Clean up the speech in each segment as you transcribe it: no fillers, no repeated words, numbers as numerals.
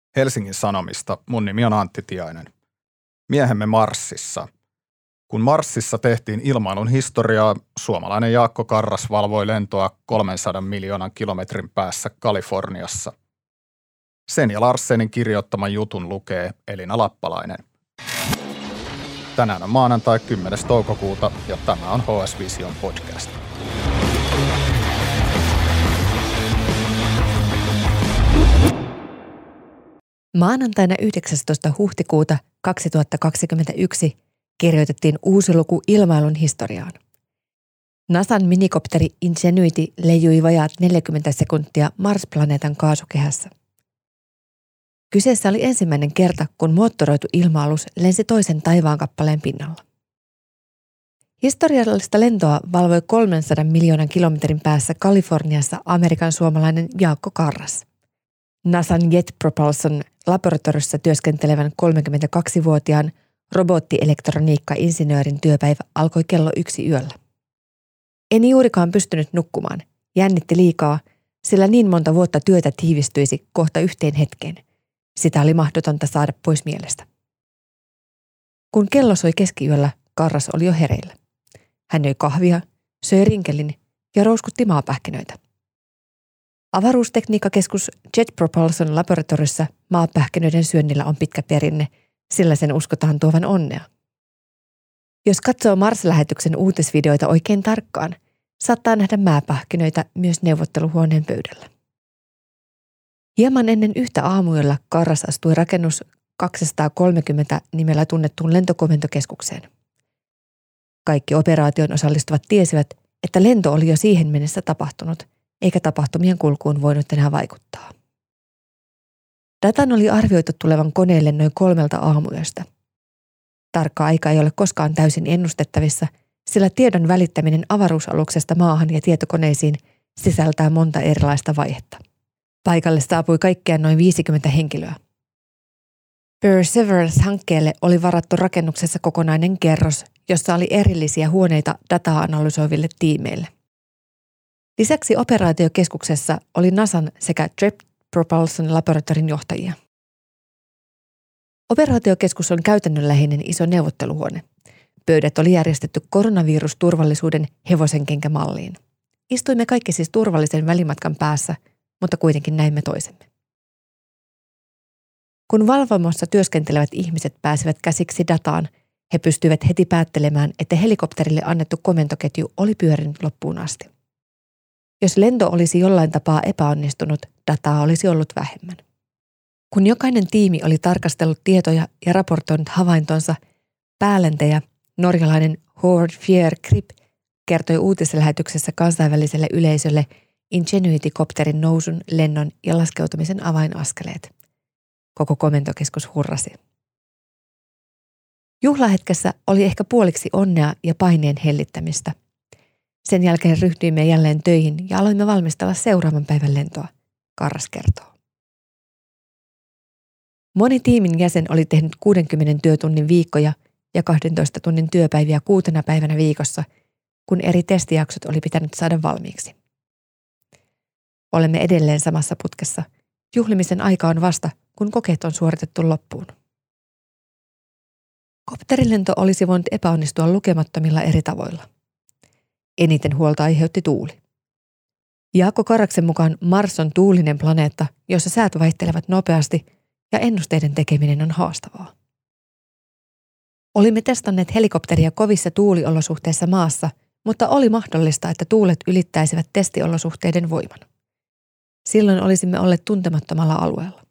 Helsingin Sanomista. Mun nimi on Antti Tiainen. Miehemme Marsissa. Kun Marsissa tehtiin ilmailun historiaa, suomalainen Jaakko Karras valvoi lentoa 300 miljoonan kilometrin päässä Kaliforniassa. Sen ja Larsenin kirjoittaman jutun lukee Elina Lappalainen. Tänään on maanantai 10. toukokuuta ja tämä on HS Vision podcast. Maanantaina 19. huhtikuuta 2021 kirjoitettiin uusi luku ilmailun historiaan. NASAn minikopteri Ingenuity leijui vajaat 40 sekuntia Mars-planeetan kaasukehässä. Kyseessä oli ensimmäinen kerta, kun moottoroitu ilma-alus lensi toisen taivaankappaleen pinnalla. Historiallista lentoa valvoi 300 miljoonan kilometrin päässä Kaliforniassa Amerikan suomalainen Jaakko Karras. NASAn Jet Propulsion laboratoriossa työskentelevän 32-vuotiaan robottielektroniikka-insinöörin työpäivä alkoi kello 1 yöllä. En juurikaan pystynyt nukkumaan. Jännitti liikaa, sillä niin monta vuotta työtä tiivistyisi kohta yhteen hetkeen. Sitä oli mahdotonta saada pois mielestä. Kun kello soi keskiyöllä, Karras oli jo hereillä. Hän joi kahvia, söi rinkelin ja rouskutti maapähkinöitä. Avaruustekniikkakeskus Jet Propulsion laboratoriossa maapähkinöiden syönnillä on pitkä perinne, sillä sen uskotaan tuovan onnea. Jos katsoo Mars-lähetyksen uutisvideoita oikein tarkkaan, saattaa nähdä maapähkinöitä myös neuvotteluhuoneen pöydällä. Hieman ennen yhtä aamuyöllä Karras astui rakennus 230 nimellä tunnettuun lentokomentokeskukseen. Kaikki operaation osallistuvat tiesivät, että lento oli jo siihen mennessä tapahtunut, eikä tapahtumien kulkuun voinut enää vaikuttaa. Datan oli arvioitu tulevan koneelle noin 3 aamuyöstä. Tarkka aika ei ole koskaan täysin ennustettavissa, sillä tiedon välittäminen avaruusaluksesta maahan ja tietokoneisiin sisältää monta erilaista vaihetta. Paikalle saapui kaikkiaan noin 50 henkilöä. Perseverance-hankkeelle oli varattu rakennuksessa kokonainen kerros, jossa oli erillisiä huoneita dataa analysoiville tiimeille. Lisäksi operaatiokeskuksessa oli NASAn sekä Jet Propulsion laboratorin johtajia. Operaatiokeskus on käytännönläheinen iso neuvotteluhuone. Pöydät oli järjestetty koronavirusturvallisuuden hevosenkenkämalliin. Istuimme kaikki siis turvallisen välimatkan päässä, mutta kuitenkin näimme toisemme. Kun valvomossa työskentelevät ihmiset pääsivät käsiksi dataan, he pystyivät heti päättelemään, että helikopterille annettu komentoketju oli pyörinyt loppuun asti. Jos lento olisi jollain tapaa epäonnistunut, dataa olisi ollut vähemmän. Kun jokainen tiimi oli tarkastellut tietoja ja raportoinut havaintonsa, päälentäjä, norjalainen Howard Fier Grip, kertoi uutislähetyksessä kansainväliselle yleisölle Ingenuity-kopterin nousun, lennon ja laskeutumisen avainaskeleet. Koko komentokeskus hurrasi. Juhlahetkessä oli ehkä puoliksi onnea ja paineen hellittämistä. Sen jälkeen ryhtyimme jälleen töihin ja aloimme valmistella seuraavan päivän lentoa, Karras kertoo. Moni tiimin jäsen oli tehnyt 60 työtunnin viikkoja ja 12 tunnin työpäiviä 6 päivänä viikossa, kun eri testijaksot oli pitänyt saada valmiiksi. Olemme edelleen samassa putkessa. Juhlimisen aika on vasta, kun kokeet on suoritettu loppuun. Kopterilento olisi voinut epäonnistua lukemattomilla eri tavoilla. Eniten huolta aiheutti tuuli. Jaakko Karraksen mukaan Mars on tuulinen planeetta, jossa säät vaihtelevat nopeasti ja ennusteiden tekeminen on haastavaa. Olimme testanneet helikopteria kovissa tuuliolosuhteissa maassa, mutta oli mahdollista, että tuulet ylittäisivät testiolosuhteiden voiman. Silloin olisimme olleet tuntemattomalla alueella.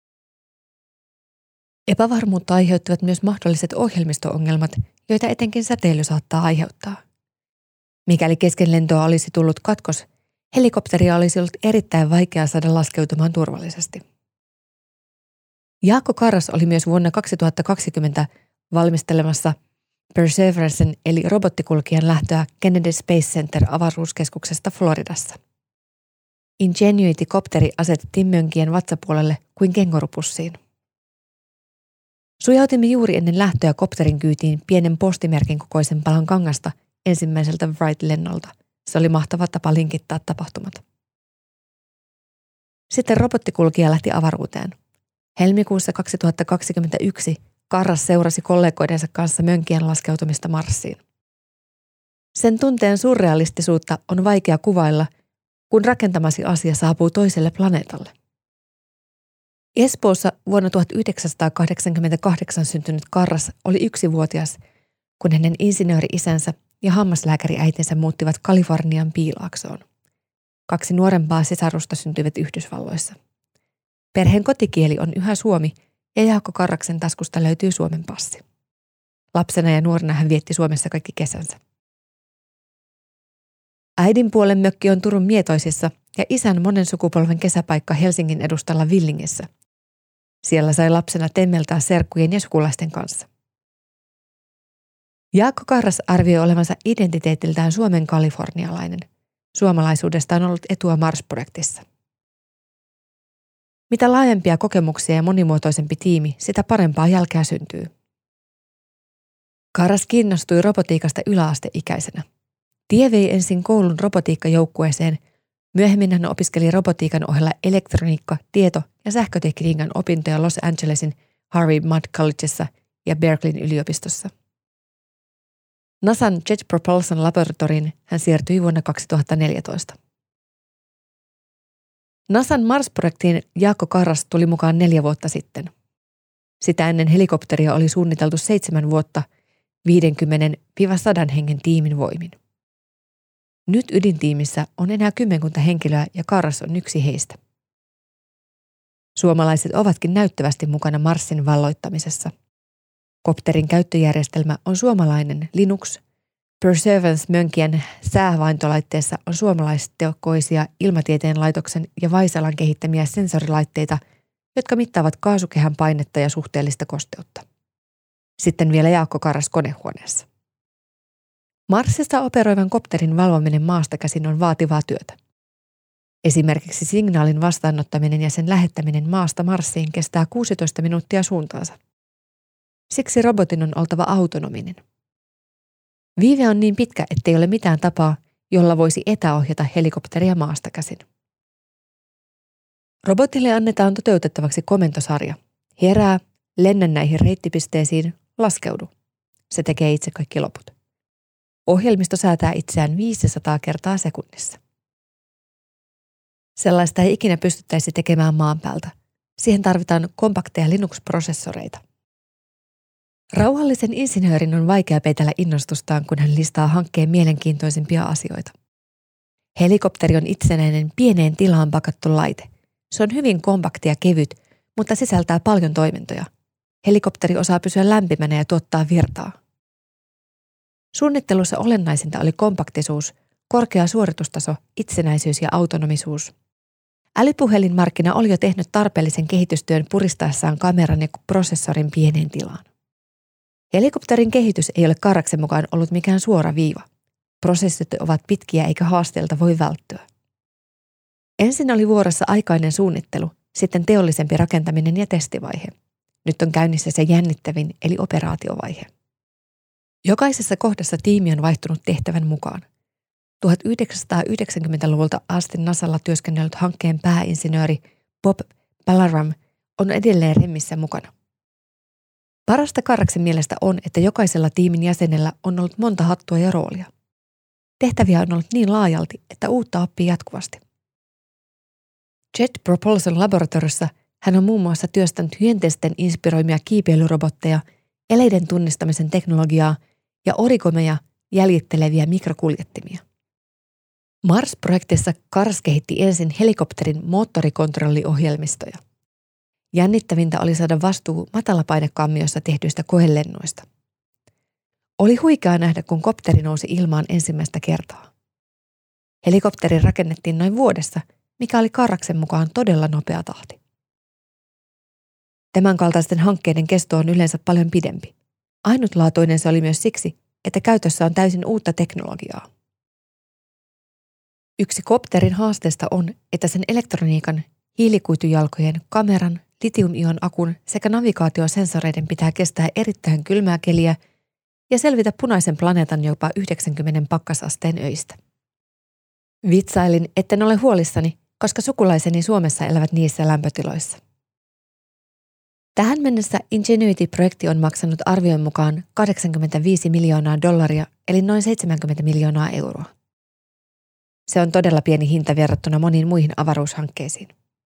Epävarmuutta aiheuttivat myös mahdolliset ohjelmisto-ongelmat, joita etenkin säteily saattaa aiheuttaa. Mikäli kesken lentoa olisi tullut katkos, helikopteria olisi ollut erittäin vaikea saada laskeutumaan turvallisesti. Jaakko Karras oli myös vuonna 2020 valmistelemassa Perseverancen eli robottikulkijan lähtöä Kennedy Space Center avaruuskeskuksesta Floridassa. Ingenuity-kopteri asetettiin mönkien vatsapuolelle kuin kengorupussiin. Sujautimme juuri ennen lähtöä kopterin kyytiin pienen postimerkin kokoisen palan kangasta ensimmäiseltä Wright-lennolta. Se oli mahtava tapa linkittää tapahtumat. Sitten robottikulkija lähti avaruuteen. Helmikuussa 2021 Karras seurasi kollegoidensa kanssa mönkien laskeutumista Marsiin. Sen tunteen surrealistisuutta on vaikea kuvailla, kun rakentamasi asia saapuu toiselle planeetalle. Espoossa vuonna 1988 syntynyt Karras oli 1-vuotias, kun hänen insinööri-isänsä ja hammaslääkäriäitinsä muuttivat Kalifornian Piilaaksoon. 2 nuorempaa sisarusta syntyivät Yhdysvalloissa. Perheen kotikieli on yhä suomi ja Jaakko Karraksen taskusta löytyy Suomen passi. Lapsena ja nuorena hän vietti Suomessa kaikki kesänsä. Äidin puolen mökki on Turun Mietoisissa ja isän monen sukupolven kesäpaikka Helsingin edustalla Villingessä. Siellä sai lapsena temmeltää serkkujen ja sukulaisten kanssa. Jaakko Karras arvioi olevansa identiteetiltään Suomen kalifornialainen. Suomalaisuudesta on ollut etua Mars-projektissa. Mitä laajempia kokemuksia ja monimuotoisempi tiimi, sitä parempaa jälkeä syntyy. Karras kiinnostui robotiikasta yläasteikäisenä. Tie vei ensin koulun robotiikkajoukkueeseen, myöhemmin hän opiskeli robotiikan ohella elektroniikka-, tieto- ja sähkötekniikan opintoja Los Angelesin Harvey Mudd Collegessa ja Berkeleyn yliopistossa. NASAn Jet Propulsion Laboratoriin hän siirtyi vuonna 2014. NASAn Mars-projektiin Jaakko Karras tuli mukaan 4 vuotta sitten. Sitä ennen helikopteria oli suunniteltu 7 vuotta 50–100 hengen tiimin voimin. Nyt ydintiimissä on enää 10 henkilöä ja Karras on yksi heistä. Suomalaiset ovatkin näyttävästi mukana Marsin valloittamisessa. Kopterin käyttöjärjestelmä on suomalainen Linux. Perseverance-mönkien säähavaintolaitteessa on suomalaisteokkoisia Ilmatieteen laitoksen ja Vaisalan kehittämiä sensorilaitteita, jotka mittaavat kaasukehän painetta ja suhteellista kosteutta. Sitten vielä Jaakko Karras konehuoneessa. Marsissa operoivan kopterin valvominen maasta käsin on vaativaa työtä. Esimerkiksi signaalin vastaanottaminen ja sen lähettäminen maasta Marsiin kestää 16 minuuttia suuntaansa. Siksi robotin on oltava autonominen. Viive on niin pitkä, ettei ole mitään tapaa, jolla voisi etäohjata helikopteria maasta käsin. Robotille annetaan toteutettavaksi komentosarja. Herää, lennä näihin reittipisteisiin, laskeudu. Se tekee itse kaikki loput. Ohjelmisto säätää itseään 500 kertaa sekunnissa. Sellaista ei ikinä pystyttäisi tekemään maan päältä. Siihen tarvitaan kompakteja Linux-prosessoreita. Rauhallisen insinöörin on vaikea peitellä innostustaan, kun hän listaa hankkeen mielenkiintoisimpia asioita. Helikopteri on itsenäinen pieneen tilaan pakattu laite. Se on hyvin kompakti ja kevyt, mutta sisältää paljon toimintoja. Helikopteri osaa pysyä lämpimänä ja tuottaa virtaa. Suunnittelussa olennaisinta oli kompaktisuus, korkea suoritustaso, itsenäisyys ja autonomisuus. Älypuhelinmarkkina oli jo tehnyt tarpeellisen kehitystyön puristaessaan kameran ja prosessorin pieneen tilaan. Helikopterin kehitys ei ole Karraksen mukaan ollut mikään suora viiva. Prosessit ovat pitkiä eikä haasteelta voi välttyä. Ensin oli vuorossa aikainen suunnittelu, sitten teollisempi rakentaminen ja testivaihe. Nyt on käynnissä se jännittävin eli operaatiovaihe. Jokaisessa kohdassa tiimi on vaihtunut tehtävän mukaan. 1990-luvulta asti NASAlla työskennellyt hankkeen pääinsinööri Bob Ballaram on edelleen remmissä mukana. Parasta Karraksen mielestä on, että jokaisella tiimin jäsenellä on ollut monta hattua ja roolia. Tehtäviä on ollut niin laajalti, että uutta oppii jatkuvasti. Jet Propulsion Laboratoriossa hän on muun muassa työstänyt hyönteisten inspiroimia kiipeilyrobotteja, eleiden tunnistamisen teknologiaa ja orikomeja jäljitteleviä mikrokuljettimia. Mars-projektissa Karras kehitti ensin helikopterin moottorikontrolliohjelmistoja. Jännittävintä oli saada vastuu matalapainekammiossa tehdyistä koelennoista. Oli huikeaa nähdä, kun kopteri nousi ilmaan ensimmäistä kertaa. Helikopteri rakennettiin noin vuodessa, mikä oli Karraksen mukaan todella nopea tahti. Tämänkaltaisten hankkeiden kesto on yleensä paljon pidempi. Ainutlaatuinen se oli myös siksi, että käytössä on täysin uutta teknologiaa. Yksi kopterin haasteesta on, että sen elektroniikan, hiilikuitujalkojen, kameran, litium-ion akun sekä navigaatiosensoreiden pitää kestää erittäin kylmää keliä ja selvitä punaisen planeetan jopa 90 pakkasasteen öistä. Vitsailin, etten ole huolissani, koska sukulaiseni Suomessa elävät niissä lämpötiloissa. Tähän mennessä Ingenuity-projekti on maksanut arvion mukaan $85 miljoonaa, eli noin 70 miljoonaa euroa. Se on todella pieni hinta verrattuna moniin muihin avaruushankkeisiin.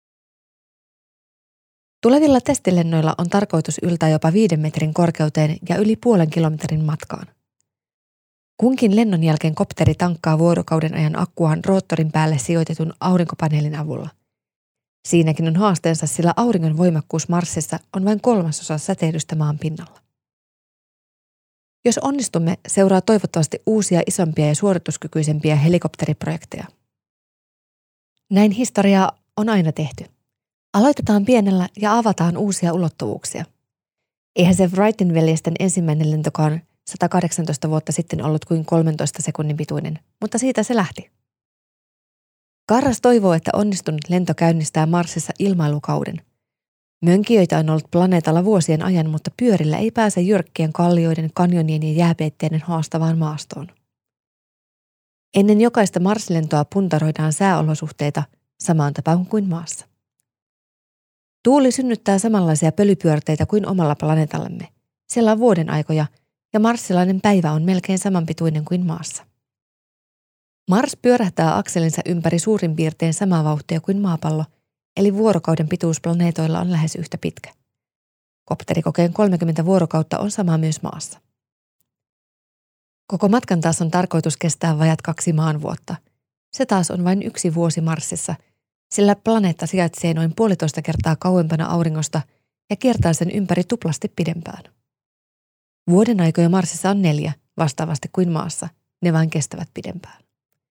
Tulevilla testilennoilla on tarkoitus yltää jopa 5 metrin korkeuteen ja yli 0,5 kilometrin matkaan. Kunkin lennon jälkeen kopteri tankkaa vuorokauden ajan akkuaan roottorin päälle sijoitetun aurinkopaneelin avulla. Siinäkin on haasteensa, sillä auringon voimakkuus Marsissa on vain 1/3 säteilystä maan pinnalla. Jos onnistumme, seuraa toivottavasti uusia, isompia ja suorituskykyisempiä helikopteriprojekteja. Näin historiaa on aina tehty. Aloitetaan pienellä ja avataan uusia ulottuvuuksia. Eihän se Wrightin veljesten ensimmäinen lentokaan 118 vuotta sitten ollut kuin 13 sekunnin pituinen, mutta siitä se lähti. Karras toivoo, että onnistunut lento käynnistää Marsissa ilmailukauden. Mönkijöitä on ollut planeetalla vuosien ajan, mutta pyörillä ei pääse jyrkkien kallioiden, kanjonien ja jääpeitteiden haastavaan maastoon. Ennen jokaista Marslentoa puntaroidaan sääolosuhteita samaan tapaan kuin Maassa. Tuuli synnyttää samanlaisia pölypyörteitä kuin omalla planeetallamme. Siellä on vuodenaikoja ja marssilainen päivä on melkein samanpituinen kuin Maassa. Mars pyörähtää akselinsa ympäri suurin piirtein samaa vauhtia kuin maapallo, eli vuorokauden pituus planeetoilla on lähes yhtä pitkä. Kopterikokeen 30 vuorokautta on sama myös Maassa. Koko matkan taas on tarkoitus kestää vajat 2 maanvuotta. Se taas on vain 1 vuosi Marsissa, sillä planeetta sijaitsee noin 1,5 kertaa kauempana auringosta ja kiertää sen ympäri tuplasti pidempään. Vuoden aikoja Marsissa on 4, vastaavasti kuin Maassa. Ne vain kestävät pidempään.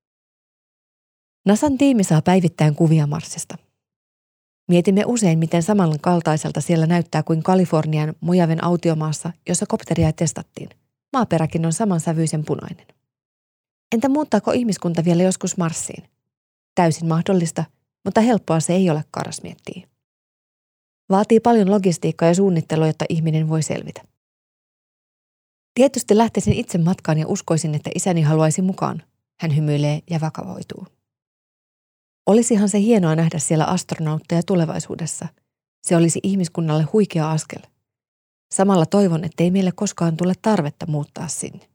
NASAn tiimi saa päivittäin kuvia Marsista. Mietimme usein, miten samankaltaiselta siellä näyttää kuin Kalifornian Mojaven autiomaassa, jossa kopteria testattiin. Maaperäkin on samansävyisen punainen. Entä muuttaako ihmiskunta vielä joskus Marsiin? Täysin mahdollista, mutta helppoa se ei ole, Karras miettii. Vaatii paljon logistiikkaa ja suunnittelua, jotta ihminen voi selvitä. Tietysti lähtisin itse matkaan ja uskoisin, että isäni haluaisi mukaan. Hän hymyilee ja vakavoituu. Olisihan se hienoa nähdä siellä astronautteja tulevaisuudessa. Se olisi ihmiskunnalle huikea askel. Samalla toivon, ettei meille koskaan tule tarvetta muuttaa sinne.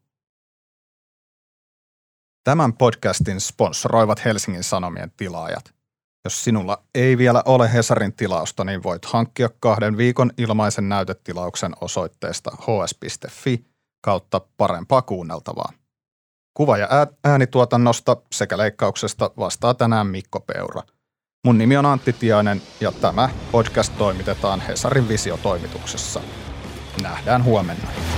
Tämän podcastin sponsoroivat Helsingin Sanomien tilaajat. Jos sinulla ei vielä ole Hesarin tilausta, niin voit hankkia 2 viikon ilmaisen näytetilauksen osoitteesta hs.fi/parempaa kuunneltavaa. Kuva- ja äänituotannosta sekä leikkauksesta vastaa tänään Mikko Peura. Mun nimi on Antti Tiainen ja tämä podcast toimitetaan Hesarin Visio-toimituksessa. Nähdään huomenna.